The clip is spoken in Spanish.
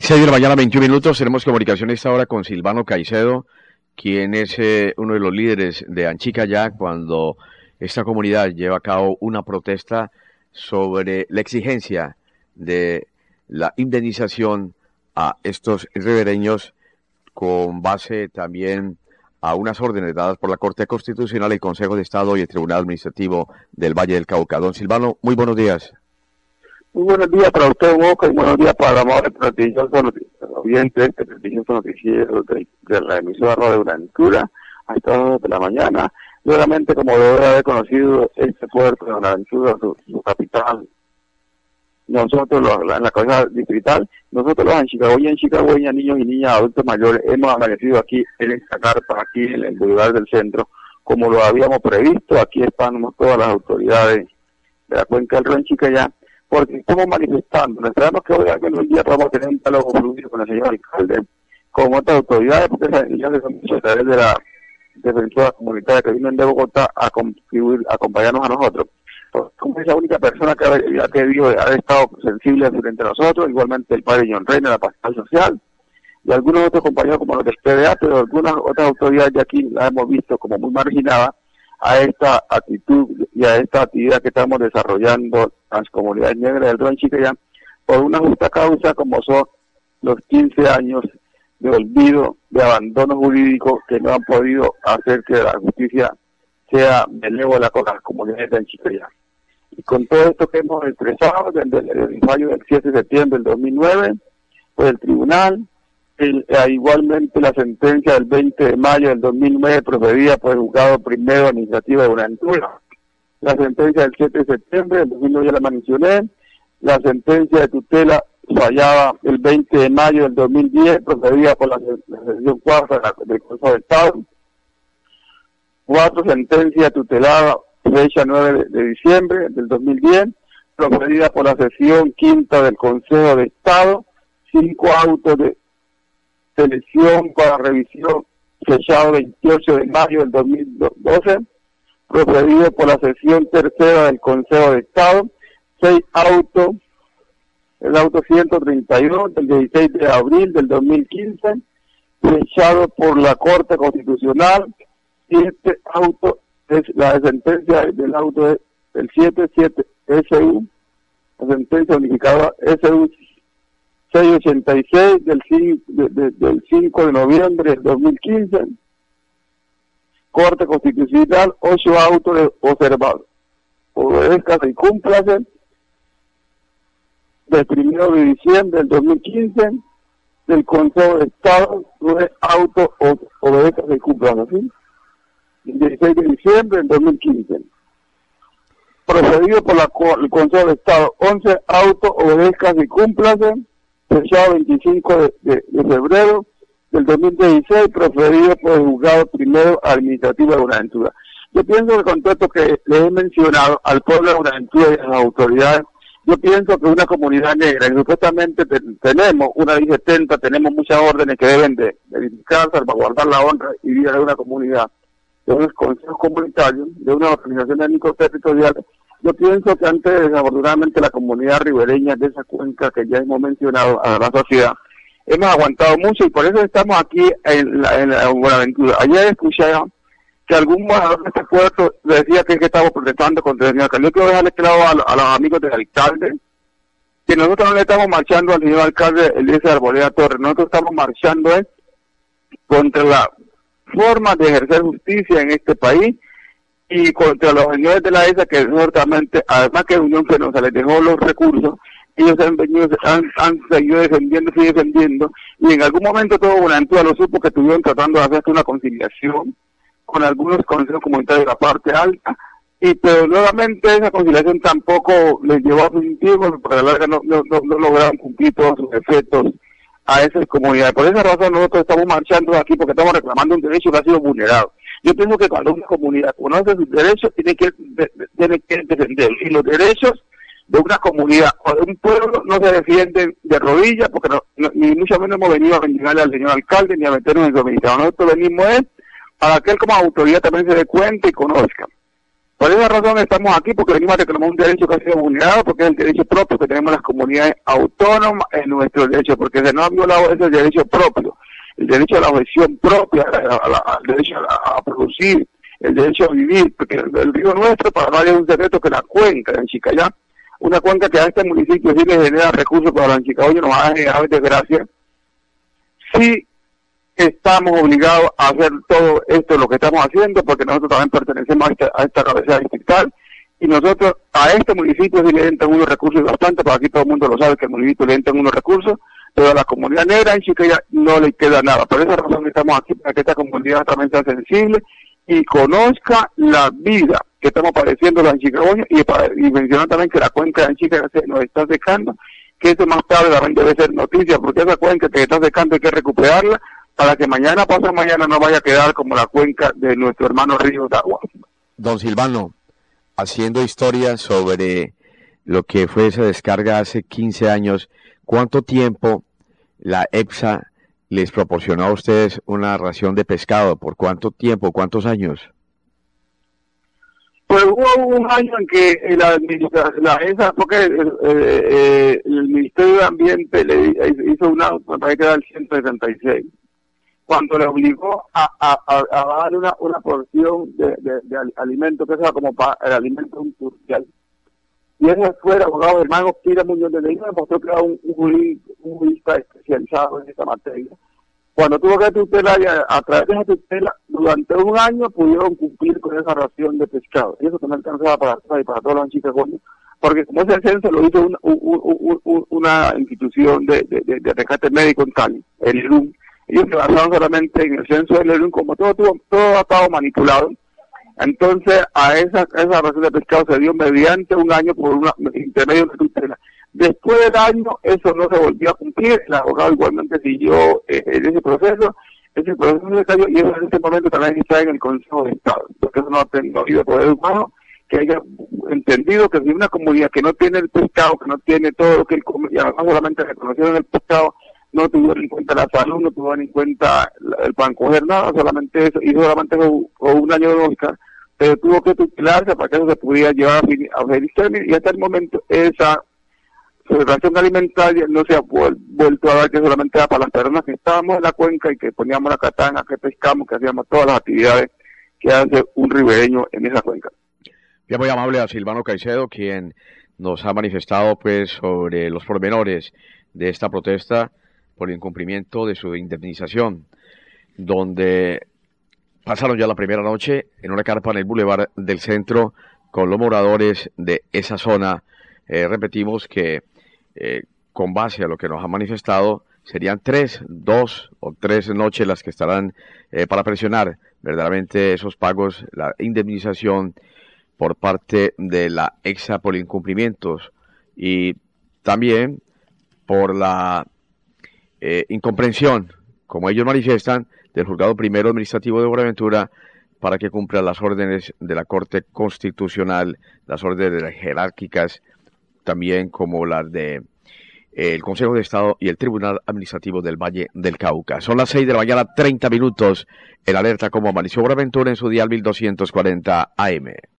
6 de la mañana, 21 minutos. Tenemos comunicación a esta hora con Silvano Caicedo, quien es uno de los líderes de Anchicayá cuando esta comunidad lleva a cabo una protesta sobre la exigencia de la indemnización a estos ribereños con base también a unas órdenes dadas por la Corte Constitucional, el Consejo de Estado y el Tribunal Administrativo del Valle del Cauca. Don Silvano, muy buenos días. Muy buenos días para usted, Boca, y buenos días para la amable prestigioso oyente, este prestigioso noticiero de la emisora de Buenaventura, a estas horas de la mañana. Seguramente, como debe haber conocido este puerto de Buenaventura, su capital, nosotros, en la cabeza distrital, nosotros los anchicagüeñas, niños y niñas, adultos mayores, hemos amanecido aquí en esta carpa, aquí en el lugar del centro, como lo habíamos previsto. Aquí estamos todas las autoridades de la cuenca del río Anchicayá, porque estamos manifestando. Esperamos que hoy algún día podamos tener un diálogo fluido con el señor alcalde, con otras autoridades, porque ya se son a través de la defensora comunitaria que vienen de Bogotá a contribuir, a acompañarnos a nosotros. Como es la única persona que ha estado sensible frente a nosotros, igualmente el padre John Reina, la pastoral social, y algunos otros compañeros como los del PDA, pero algunas otras autoridades de aquí las hemos visto como muy marginadas a esta actitud y a esta actividad que estamos desarrollando las comunidades negras del río Anchicayá por una justa causa como son los 15 años de olvido, de abandono jurídico que no han podido hacer que la justicia sea benévola con las comunidades de Anchicayá. Y con todo esto que hemos expresado desde el fallo del 7 de septiembre del 2009, pues el tribunal, igualmente la sentencia del 20 de mayo del 2009 procedida por el juzgado primero administrativo de Buenaventura, la sentencia del 7 de septiembre del 2009 ya la mencioné, la sentencia de tutela fallaba el 20 de mayo del 2010 procedida por la sección cuarta del Consejo de Estado, 4 sentencias tuteladas fecha 9 de diciembre del 2010 procedida por la sección quinta del Consejo de Estado, 5 autos de selección para revisión fechado 28 de mayo del 2012, procedido por la sección tercera del Consejo de Estado, 6 autos, el auto 132 del 16 de abril del 2015, fechado por la Corte Constitucional, y este auto es la sentencia del auto del 77 SU, la sentencia unificada SU 686 del 5 de noviembre del 2015, Corte Constitucional, 8 autos de observador, obedezcase y cúmplase, del 1 de diciembre del 2015, del Consejo de Estado, 9 autos, obedezcase y cúmplase, ¿sí? El 16 de diciembre del 2015. Procedido por el Consejo de Estado, 11 autos, obedezcase y cúmplase, fechado 25 de febrero del 2016, procedido por el juzgado primero administrativo de Buenaventura. Yo pienso que con todo esto que les he mencionado al pueblo de Buenaventura y a las autoridades, yo pienso que una comunidad negra, y supuestamente tenemos una ley 70, tenemos muchas órdenes que deben de verificar, salvaguardar la honra y vida de una comunidad, de unos consejos comunitarios, de una organización étnico-territoriales. Yo pienso que antes, desafortunadamente, la comunidad ribereña de esa cuenca que ya hemos mencionado a la sociedad, hemos aguantado mucho y por eso estamos aquí en Buenaventura. Ayer escuché que algún morador de este puerto decía que estamos protestando contra el señor alcalde. Yo quiero dejarle claro a los amigos del alcalde que nosotros no le estamos marchando al señor alcalde Eliezer Arboleda Torres, nosotros estamos marchando contra la forma de ejercer justicia en este país y contra los señores de la ESA que justamente, además que Unión Fenosa les dejó los recursos, ellos han seguido defendiendo, y en algún momento todo Buenaventura lo supo que estuvieron tratando de hacer una conciliación con algunos consejos comunitarios de la parte alta, pero nuevamente esa conciliación tampoco les llevó a su tiempo, porque a la larga no lograron cumplir todos sus efectos a esas comunidades. Por esa razón nosotros estamos marchando aquí porque estamos reclamando un derecho que ha sido vulnerado. Yo pienso que cuando una comunidad conoce sus derechos, tiene que defender. Y los derechos de una comunidad o de un pueblo no se defienden de rodillas, porque ni mucho menos hemos venido a bendigarle al señor alcalde ni a meternos en su administración. Nosotros venimos para que él como autoridad también se dé cuenta y conozca Por esa razón estamos aquí, porque venimos a reclamar un derecho que ha sido vulnerado, porque es el derecho propio que tenemos las comunidades autónomas en nuestro derecho, porque se nos ha violado ese derecho propio, el derecho a la objeción propia, el derecho a producir, el derecho a vivir, porque el río nuestro, para nadie es un secreto que la cuenca de Anchicayá, una cuenca que a este municipio sí le genera recursos para los anchicabeños, nos ha generado desgracia. Sí estamos obligados a hacer todo esto, lo que estamos haciendo, porque nosotros también pertenecemos a esta cabecera distrital, y nosotros a este municipio sí le entran unos recursos bastante, porque aquí todo el mundo lo sabe que al municipio le entran unos recursos, pero a la comunidad negra en Chicaya no le queda nada. Por esa razón estamos aquí, para que esta comunidad también sea sensible y conozca la vida que estamos padeciendo los anchicabeños, y mencionar también que la cuenca de Anchica nos está secando, que eso más tarde también debe ser noticia, porque esa cuenca que está secando hay que recuperarla, para que mañana, pasado mañana, no vaya a quedar como la cuenca de nuestro hermano río de Agua. Don Silvano, haciendo historia sobre lo que fue esa descarga hace 15 años, ¿cuánto tiempo la EPSA les proporcionó a ustedes una ración de pescado? ¿Por cuánto tiempo? ¿Cuántos años? Pues hubo un año en que porque el Ministerio de Ambiente le hizo me parece que era el 166, cuando le obligó a dar una porción de alimento, que sea como para el alimento industrial. Y ese fue el abogado hermano Kira Muñoz de León, demostró que era un jurista especializado en esta materia. Cuando tuvo que tutelar, a través de esa tutela, durante un año pudieron cumplir con esa ración de pescado. Y eso también alcanzaba para todos los anchicabeños, porque como ese censo lo hizo una institución de rescate médico en Cali, el IRUM. Ellos se basaron solamente en el censo del IRUM, como todo ha estado manipulado. Entonces, a esa ración de pescado se dio mediante un año por intermedio de tutela. Después del año, eso no se volvió a cumplir, el abogado igualmente siguió en ese proceso se cayó, y eso en este momento también está en el Consejo de Estado, porque eso no ha habido poder humano que haya entendido que si una comunidad que no tiene el pescado, que no tiene todo lo que él come, y además solamente reconocieron el pescado, no tuvieron en cuenta la salud, no tuvieron en cuenta el pan coger nada, solamente eso, y solamente fue un año de Oscar, pero tuvo que tutelarse para que eso se pudiera llevar a feliz término, y hasta el momento esa ración alimentaria no se ha vuelto a dar, que solamente era para las personas que estábamos en la cuenca y que poníamos la katana, que pescamos, que hacíamos todas las actividades que hace un ribereño en esa cuenca. Ya muy amable a Silvano Caicedo, quien nos ha manifestado pues sobre los pormenores de esta protesta por el incumplimiento de su indemnización, donde pasaron ya la primera noche en una carpa en el Boulevard del Centro con los moradores de esa zona. Repetimos que con base a lo que nos ha manifestado, serían 2 o 3 noches las que estarán para presionar verdaderamente esos pagos, la indemnización por parte de la EXA por incumplimientos, y también por la incomprensión, como ellos manifiestan, del Juzgado Primero Administrativo de Buenaventura para que cumpla las órdenes de la Corte Constitucional, las órdenes jerárquicas, también como las de el Consejo de Estado y el Tribunal Administrativo del Valle del Cauca. Son las 6 de la mañana, 30 minutos, en alerta como amaneció Buenaventura en su dial 1240 AM.